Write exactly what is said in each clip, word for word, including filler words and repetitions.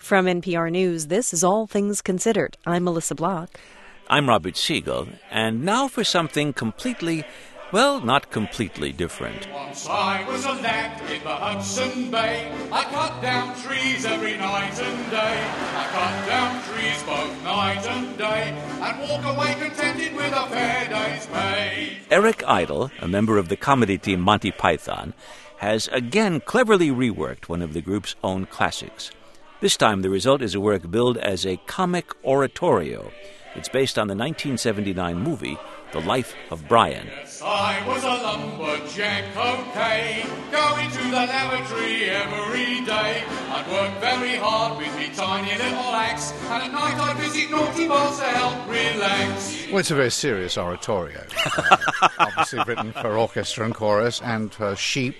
From N P R News, this is All Things Considered. I'm Melissa Block. I'm Robert Siegel, and now for something completely, well, not completely different. Once I was a lad in the Hudson Bay. I cut down trees every night and day. I cut down trees both night and day, and walk away contented with a fair day's pay. Eric Idle, a member of the comedy team Monty Python, has again cleverly reworked one of the group's own classics. This time the result is a work billed as a comic oratorio. It's based on the nineteen seventy-nine movie, The Life of Brian. Yes, I was a lumberjack, okay, going to the lavatory every day. I'd work very hard with me tiny little axe, and at night I'd visit naughty bars to help relax. Well, it's a very serious oratorio. uh, obviously written for orchestra and chorus, and for sheep,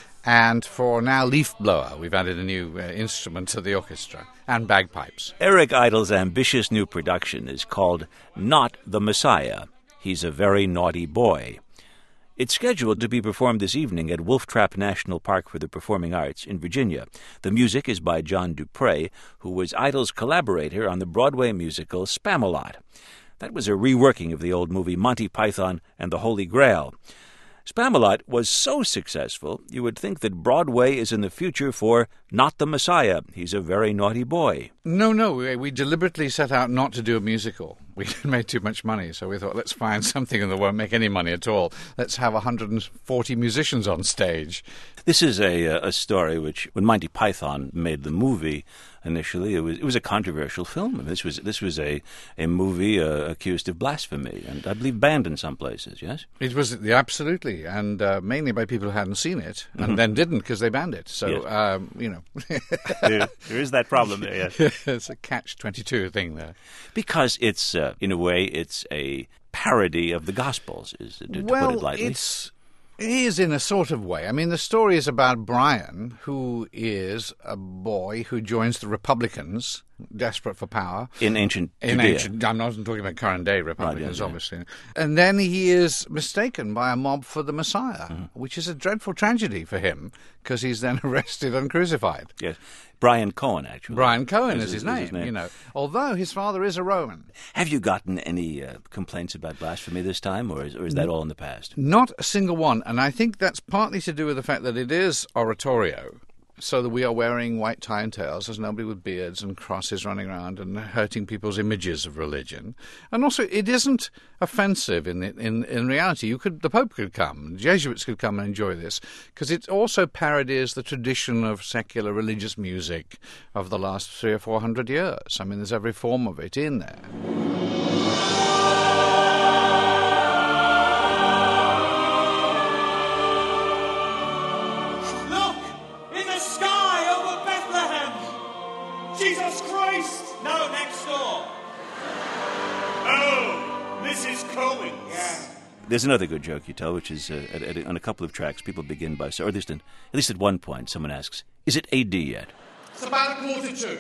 and for now leaf blower. We've added a new uh, instrument to the orchestra, and bagpipes. Eric Idle's ambitious new production is called Not the Messiah. He's a Very Naughty Boy. It's scheduled to be performed this evening at Wolf Trap National Park for the Performing Arts in Virginia. The music is by John Dupre, who was Idle's collaborator on the Broadway musical Spamalot. That was a reworking of the old movie Monty Python and the Holy Grail. Spamalot was so successful, you would think that Broadway is in the future for Not the Messiah. He's a Very Naughty Boy. No, no, we, we deliberately set out not to do a musical. We made too much money, so we thought, let's find something that won't make any money at all. Let's have one hundred forty musicians on stage. This is a, a story which, when Monty Python made the movie initially, it was it was a controversial film. I mean, this was this was a a movie uh, accused of blasphemy, and I believe banned in some places. Yes, it was yeah, absolutely, and uh, mainly by people who hadn't seen it and mm-hmm. then didn't because they banned it. So yes. um, you know, there, there is that problem there. Yes, it's a catch twenty-two thing there, because it's uh, in a way it's a parody of the Gospels. Is to, to well, put it lightly. It's It is in a sort of way. I mean, the story is about Brian, who is a boy who joins the Republicans, desperate for power. In ancient In Judea. ancient, I'm not talking about current-day Republicans, right, yeah, obviously. Yeah. And then he is mistaken by a mob for the Messiah, mm-hmm. which is a dreadful tragedy for him, because he's then arrested and crucified. Yes. Brian Cohen, actually. Brian Cohen is, is, his, is name, his name, you know. Although his father is a Roman. Have you gotten any uh, complaints about blasphemy this time, or is, or is that all in the past? Not a single one, and I think that's partly to do with the fact that it is oratorio, so that we are wearing white tie and tails. There's nobody with beards and crosses running around and hurting people's images of religion. And also, it isn't offensive in in in reality. You could the Pope could come, the Jesuits could come and enjoy this, because it also parodies the tradition of secular religious music of the last three or four hundred years. I mean, there's every form of it in there. Jesus Christ! No, next door. Oh, Missus Cohen. Yeah. There's another good joke you tell, which is uh, at, at, on a couple of tracks, people begin by, or at least, in, at least at one point, someone asks, "Is it A D yet?" It's about a quarter to.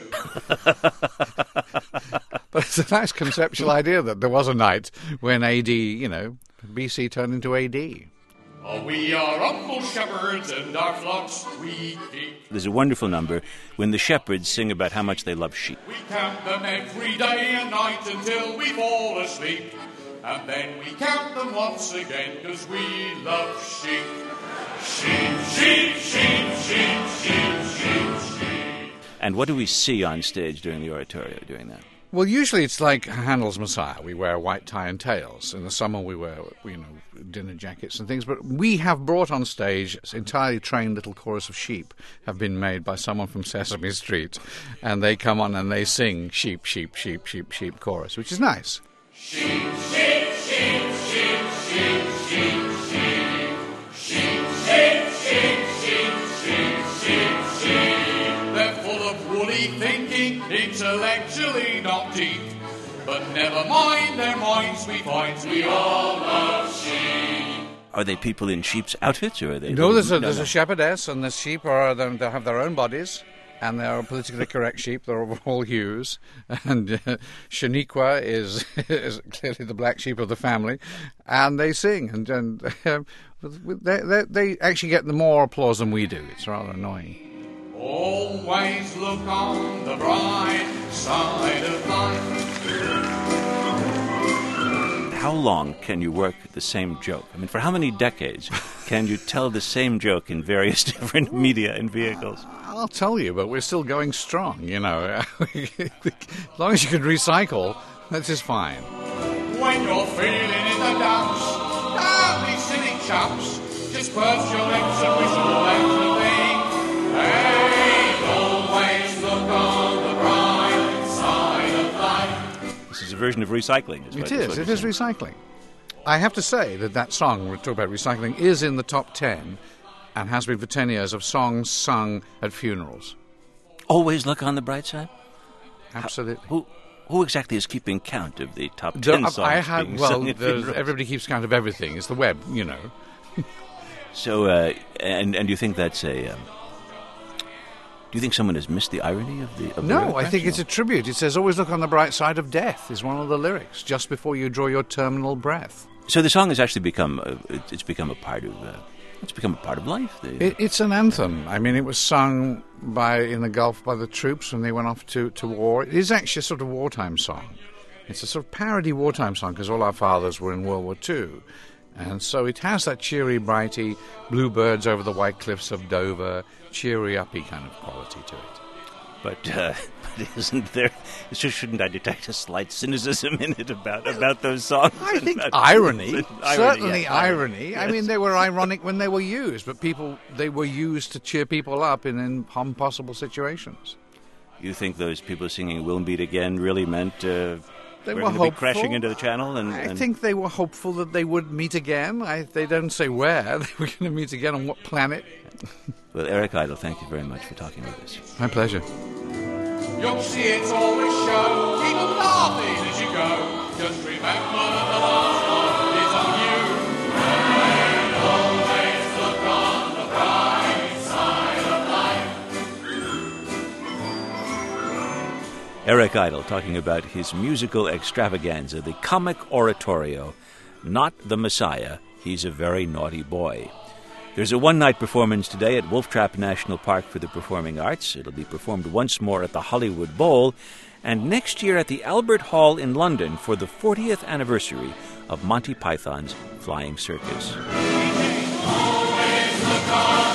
But it's a nice conceptual idea that there was a night when A D, you know, B C turned into A D. Oh, we are humble shepherds and our flocks we keep. There's a wonderful number when the shepherds sing about how much they love sheep. We count them every day and night until we fall asleep. And then we count them once again because we love sheep. Sheep, sheep, sheep, sheep, sheep, sheep, sheep. And what do we see on stage during the oratorio doing that? Well, usually it's like Handel's Messiah. We wear white tie and tails. In the summer we wear, you know, dinner jackets and things. But we have brought on stage an entirely trained little chorus of sheep have been made by someone from Sesame Street. And they come on and they sing sheep, sheep, sheep, sheep, sheep chorus, which is nice. Sheep, sheep, sheep, sheep, sheep, sheep, sheep. Sheep, sheep, sheep, sheep, sheep, sheep, sheep. They're full of woolly thinking, intellectually not deep. But never mind their minds, we find we all love sheep. Are they people in sheep's outfits, or are they... No, there's a, no, there's no. a shepherdess, and the sheep are they have their own bodies. And they are politically correct sheep. They're of all hues. And uh, Shaniqua is, is clearly the black sheep of the family. And they sing. And, and uh, they, they, they actually get the more applause than we do. It's rather annoying. Always look on the bright side of life. How long can you work the same joke? I mean, for how many decades can you tell the same joke in various different media and vehicles? I'll tell you, but we're still going strong, you know. As long as you can recycle, that's just fine. When you're feeling in the dumps, don't be silly chumps. Just purse your lips and whistle everything. Hey, always look on the bright side of life. This is a version of recycling. Is It what, is. what It you're is saying. recycling. I have to say that that song, we talk about recycling, is in the top ten and has been for ten years of songs sung at funerals. Always look on the bright side? Absolutely. Who who exactly is keeping count of the top The- ten songs I have, being well, sung at there's- funerals? everybody keeps count of everything. It's the web, you know. So, uh, and and you think that's a... Um, do you think someone has missed the irony of the... Of the No, lyric, I think perhaps? it's a tribute. It says, always look on the bright side of death, is one of the lyrics, just before you draw your terminal breath. So the song has actually become... Uh, it- it's become a part of... Uh, it's become a part of life. The, It, it's an anthem. I mean, it was sung by in the Gulf by the troops when they went off to, to war. It is actually a sort of wartime song. It's a sort of parody wartime song because all our fathers were in World War Two. And so it has that cheery, brighty, bluebirds over the white cliffs of Dover, cheery, uppy kind of quality to it. But, uh, but isn't there... So shouldn't I detect a slight cynicism in it about, about those songs? I think About- irony, irony, certainly yes, irony. I yes. mean, they were ironic when they were used, but people they were used to cheer people up in impossible situations. You think those people singing "We'll Meet Again" really meant uh, They we're were going to be hopeful. crashing into the channel? And, I and think they were hopeful that they would meet again. I, they don't say where they were going to meet again, on what planet. Well, Eric Idle, thank you very much for talking with us. My pleasure. You'll see it's always show. Keep them laughing as you go. Just remember that the last one is on you. And always look on the bright side of life. Eric Idle talking about his musical extravaganza, the comic oratorio, Not the Messiah, He's a Very Naughty Boy. There's a one-night performance today at Wolf Trap National Park for the Performing Arts. It'll be performed once more at the Hollywood Bowl, and next year at the Albert Hall in London for the fortieth anniversary of Monty Python's Flying Circus. Always look on